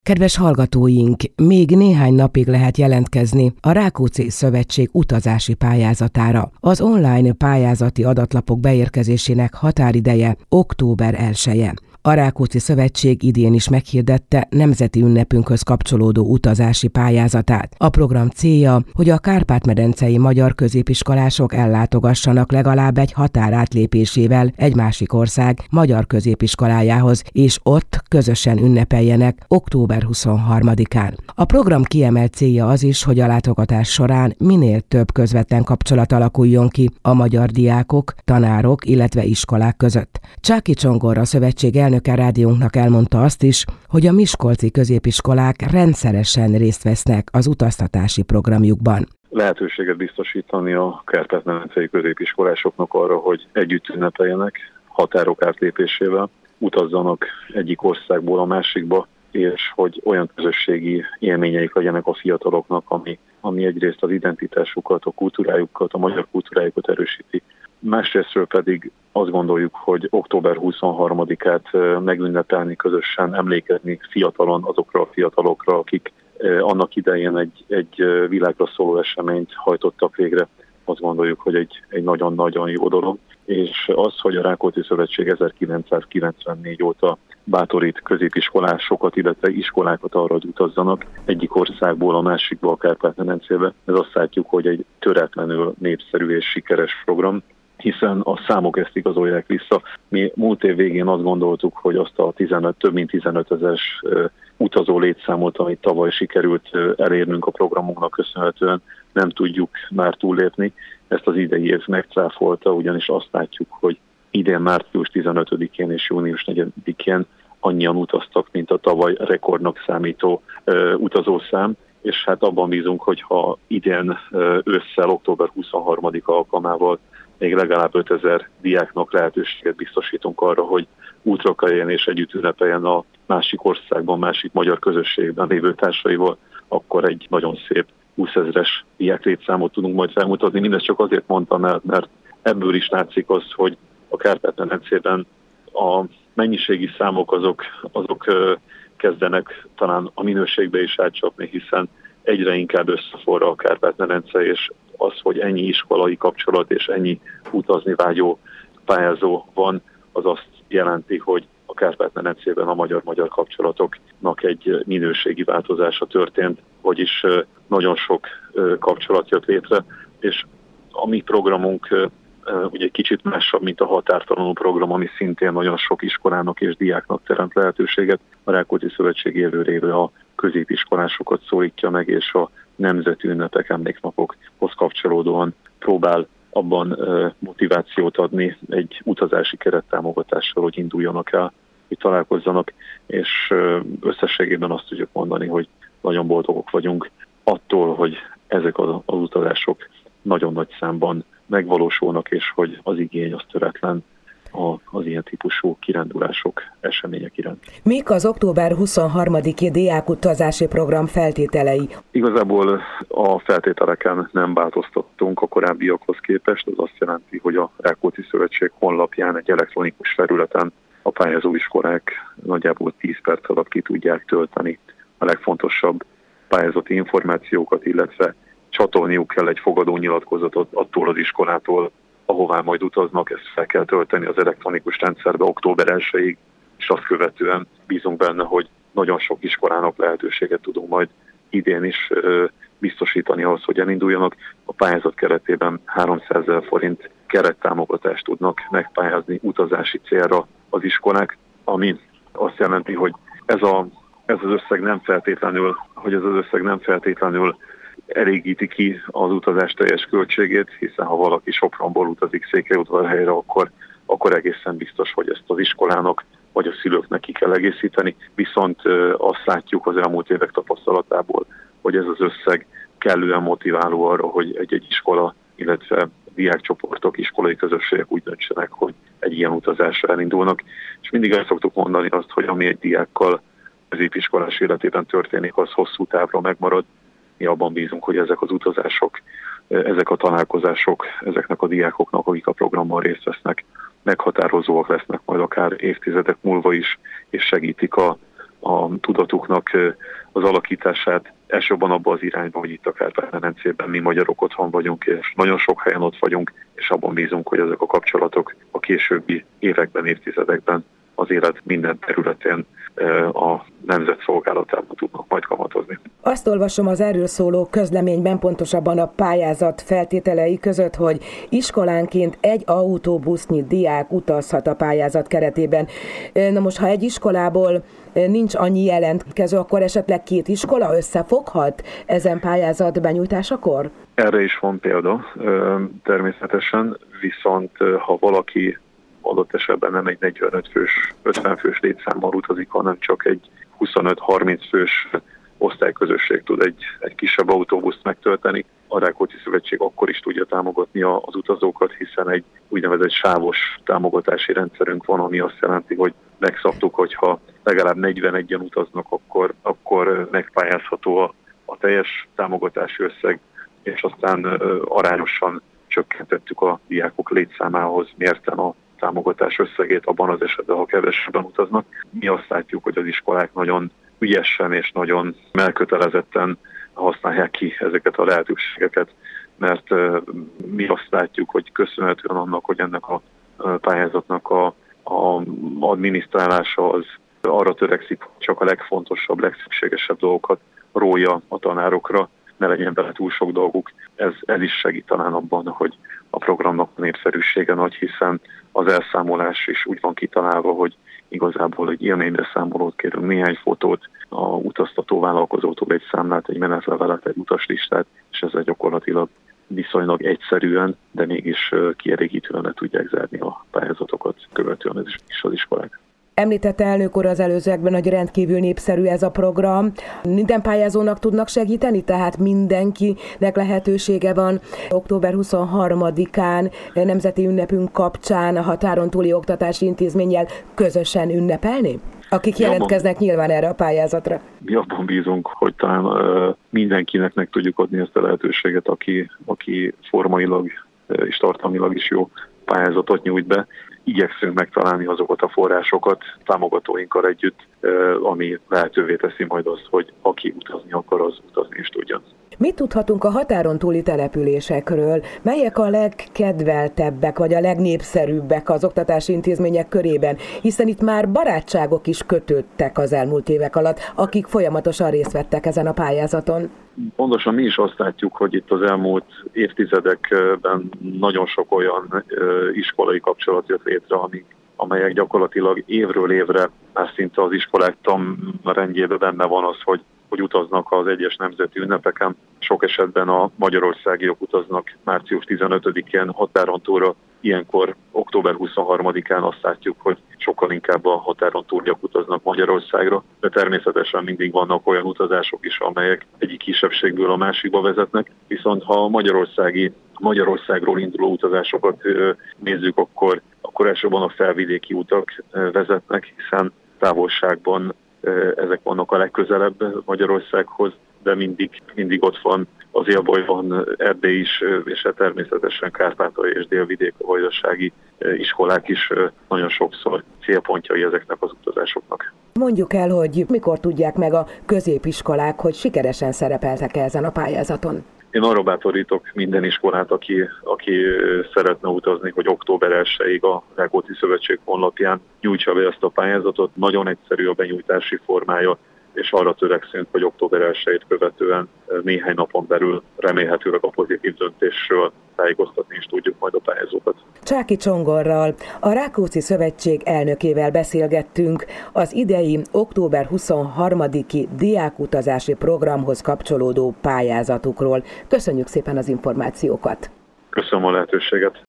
Kedves hallgatóink, még néhány napig lehet jelentkezni a Rákóczi Szövetség utazási pályázatára. Az online pályázati adatlapok beérkezésének határideje október 1-e. A Rákóczi Szövetség idén is meghirdette nemzeti ünnepünkhöz kapcsolódó utazási pályázatát. A program célja, hogy a kárpát-medencei magyar középiskolások ellátogassanak legalább egy határátlépésével egy másik ország magyar középiskolájához, és ott közösen ünnepeljenek október 23-án. A program kiemelt célja az is, hogy a látogatás során minél több közvetlen kapcsolat alakuljon ki a magyar diákok, tanárok, illetve iskolák között. Csáky Csongor, a szövetség elnöke rádiónknak elmondta azt is, hogy a miskolci középiskolák rendszeresen részt vesznek az utaztatási programjukban. Lehetőséget biztosítani a kárpát-medencei középiskolásoknak arra, hogy együtt ünnepeljenek határok átlépésével, utazzanak egyik országból a másikba, és hogy olyan közösségi élményeik legyenek a fiataloknak, ami egyrészt az identitásukat, a kultúrájukat, a magyar kultúrájukat erősíti. Másrésztről pedig azt gondoljuk, hogy október 23-át megünnepelni, közösen emlékezni fiatalon azokra a fiatalokra, akik annak idején egy világra szóló eseményt hajtottak végre. Azt gondoljuk, hogy egy nagyon-nagyon jó dolog. És az, hogy a Rákóczi Szövetség 1994 óta bátorít középiskolásokat, illetve iskolákat arra, hogy utazzanak egyik országból a másikba, a Kárpát-medencébe. Ez azt látjuk, hogy egy töretlenül népszerű és sikeres program, hiszen a számok ezt igazolják vissza. Mi múlt év végén azt gondoltuk, hogy azt a több mint 15 000-es utazó létszámot, amit tavaly sikerült elérnünk a programunknak köszönhetően, nem tudjuk már túllépni. Ezt az idei év megcáfolta, ugyanis azt látjuk, hogy idén március 15-én és június 4-én annyian utaztak, mint a tavaly rekordnak számító utazószám, és hát abban bízunk, hogy ha idén ősszel, október 23-a alkalmával még legalább 5000 diáknak lehetőséget biztosítunk arra, hogy útra keljen és együtt ünnepeljen a másik országban, másik magyar közösségben lévő társaival, akkor egy nagyon szép 20 000-es diák létszámot tudunk majd felmutatni. Mindezt csak azért mondtam el, mert ebből is látszik az, hogy a Kárpát-medencében a mennyiségi számok azok kezdenek talán a minőségbe is átcsapni, hiszen egyre inkább összeforra a Kárpát-medence, és az, hogy ennyi iskolai kapcsolat és ennyi utazni vágyó pályázó van, az azt jelenti, hogy a Kárpát-medencében a magyar-magyar kapcsolatoknak egy minőségi változása történt, vagyis nagyon sok kapcsolat jött létre, és a mi programunk ugye egy kicsit másabb, mint a határtalanul program, ami szintén nagyon sok iskolának és diáknak teremt lehetőséget. A Rákóczi Szövetség jövőre a középiskolásokat szólítja meg, és a nemzeti ünnepek, emléknapokhoz kapcsolódóan próbál abban motivációt adni egy utazási kerettámogatással, hogy induljanak el, hogy találkozzanak, és összességében azt tudjuk mondani, hogy nagyon boldogok vagyunk attól, hogy ezek az utazások nagyon nagy számban megvalósulnak, és hogy az igény az töretlen az ilyen típusú kirándulások, események iránt. Mik az október 23-i diákutazási program feltételei? Igazából a feltételeken nem változtattunk a korábbiakhoz képest. Az azt jelenti, hogy a Rákóczi Szövetség honlapján egy elektronikus felületen a pályázó iskolák nagyjából 10 perc alatt ki tudják tölteni a legfontosabb pályázati információkat, illetve csatolniuk kell egy fogadó nyilatkozatot attól az iskolától, ahová majd utaznak, ezt fel kell tölteni az elektronikus rendszerbe október 1-ig, és azt követően bízunk benne, hogy nagyon sok iskolának lehetőséget tudunk majd idén is biztosítani ahhoz, hogy elinduljanak. A pályázat keretében 300 000 forint kerettámogatást tudnak megpályázni utazási célra az iskolák, ami azt jelenti, hogy ez az összeg nem feltétlenül elégíti ki az utazás teljes költségét, hiszen ha valaki Sopronból utazik Székelyudvarhelyre, akkor egészen biztos, hogy ezt az iskolának vagy a szülőknek ki kell egészíteni. Viszont azt látjuk az elmúlt évek tapasztalatából, hogy ez az összeg kellően motiváló arra, hogy egy iskola, illetve diákcsoportok, iskolai közösségek úgy döntsenek, hogy egy ilyen utazásra elindulnak. És mindig el szoktuk mondani azt, hogy ami egy diákkal középiskolás életében történik, az hosszú távra megmarad. Mi abban bízunk, hogy ezek az utazások, ezek a találkozások, ezeknek a diákoknak, akik a programban részt vesznek, meghatározóak lesznek majd akár évtizedek múlva is, és segítik a a tudatuknak az alakítását elsősorban abba az irányba, hogy itt a Kárpát-medencében mi magyarok otthon vagyunk, és nagyon sok helyen ott vagyunk, és abban bízunk, hogy ezek a kapcsolatok a későbbi években, évtizedekben az élet minden területén a nemzet szolgálatában tudnak majd kamatozni. Azt olvasom az erről szóló közleményben, pontosabban a pályázat feltételei között, hogy iskolánként egy autóbusznyi diák utazhat a pályázat keretében. Na most, ha egy iskolából nincs annyi jelentkező, akkor esetleg 2 iskola összefoghat ezen pályázat benyújtásakor? Erre is van példa, természetesen, viszont ha valaki adott esetben nem egy 45 fős, 50 fős létszámmal utazik, hanem csak egy 25-30 fős osztályközösség tud egy kisebb autóbuszt megtölteni. A Rákóczi Szövetség akkor is tudja támogatni az utazókat, hiszen egy úgynevezett sávos támogatási rendszerünk van, ami azt jelenti, hogy megszabtuk, hogyha legalább 41-en utaznak, akkor megpályázható a teljes támogatási összeg, és aztán arányosan csökkentettük a diákok létszámához mérten a támogatás összegét abban az esetben, ha kevesebben utaznak. Mi azt látjuk, hogy az iskolák nagyon ügyesen és nagyon elkötelezetten használják ki ezeket a lehetőségeket, mert mi azt látjuk, hogy köszönhetően annak, hogy ennek a pályázatnak a adminisztrálása az arra törekszik, hogy csak a legfontosabb, legszükségesebb dolgokat rója a tanárokra, ne legyen bele túl sok dolguk. Ez is segít talán abban, hogy a programnak a népszerűsége nagy, hiszen az elszámolás is úgy van kitalálva, hogy igazából egy élménybeszámolót kérünk, néhány fotót, a utaztató vállalkozótól egy számlát, egy menetlevelet, egy utaslistát, és ezzel gyakorlatilag viszonylag egyszerűen, de mégis kielégítően le tudják zárni a pályázatokat követően is az iskolák. Említette elnök úr az előzőekben, hogy rendkívül népszerű ez a program. Minden pályázónak tudnak segíteni, tehát mindenkinek lehetősége van október 23-án nemzeti ünnepünk kapcsán a határon túli oktatási intézménnyel közösen ünnepelni? Akik jelentkeznek nyilván erre a pályázatra. Mi abban bízunk, hogy talán mindenkinek meg tudjuk adni ezt a lehetőséget, aki formailag és tartalmilag is jó pályázatot nyújt be. Igyekszünk megtalálni azokat a forrásokat támogatóinkkal együtt, ami lehetővé teszi majd azt, hogy aki utazni akar, az utazni is tudjon. Mit tudhatunk a határon túli településekről? Melyek a legkedveltebbek, vagy a legnépszerűbbek az oktatási intézmények körében? Hiszen itt már barátságok is kötődtek az elmúlt évek alatt, akik folyamatosan részt vettek ezen a pályázaton. Pontosan mi is azt látjuk, hogy itt az elmúlt évtizedekben nagyon sok olyan iskolai kapcsolat jött létre, amelyek gyakorlatilag évről évre már szinte az iskolák tanrendjében benne van az, hogy utaznak az egyes nemzeti ünnepeken. Sok esetben a magyarországiak utaznak március 15-én határon túlra, ilyenkor október 23-án azt látjuk, hogy sokkal inkább a határon túliak utaznak Magyarországra, de természetesen mindig vannak olyan utazások is, amelyek egyik kisebbségből a másikba vezetnek, viszont ha a Magyarországról induló utazásokat nézzük, akkor elsősorban a felvidéki utak vezetnek, hiszen távolságban ezek vannak a legközelebb Magyarországhoz, de mindig ott van az Élbolyban Erdély is, és természetesen kárpátaljai és délvidék-vajdasági iskolák is nagyon sokszor célpontjai ezeknek az utazásoknak. Mondjuk el, hogy mikor tudják meg a középiskolák, hogy sikeresen szerepeltek ezen a pályázaton? Én arra bátorítok minden iskolát, aki szeretne utazni, hogy október 1-ig a Rákóczi Szövetség honlapján nyújtsa be ezt a pályázatot. Nagyon egyszerű a benyújtási formája, és arra törekszünk, hogy október 1-ét követően néhány napon belül remélhetőleg a pozitív döntésről tájékoztatni is tudjuk majd a pályázókat. Csáky Csongorral, a Rákóczi Szövetség elnökével beszélgettünk az idei október 23-i diákutazási programhoz kapcsolódó pályázatukról. Köszönjük szépen az információkat! Köszönöm a lehetőséget!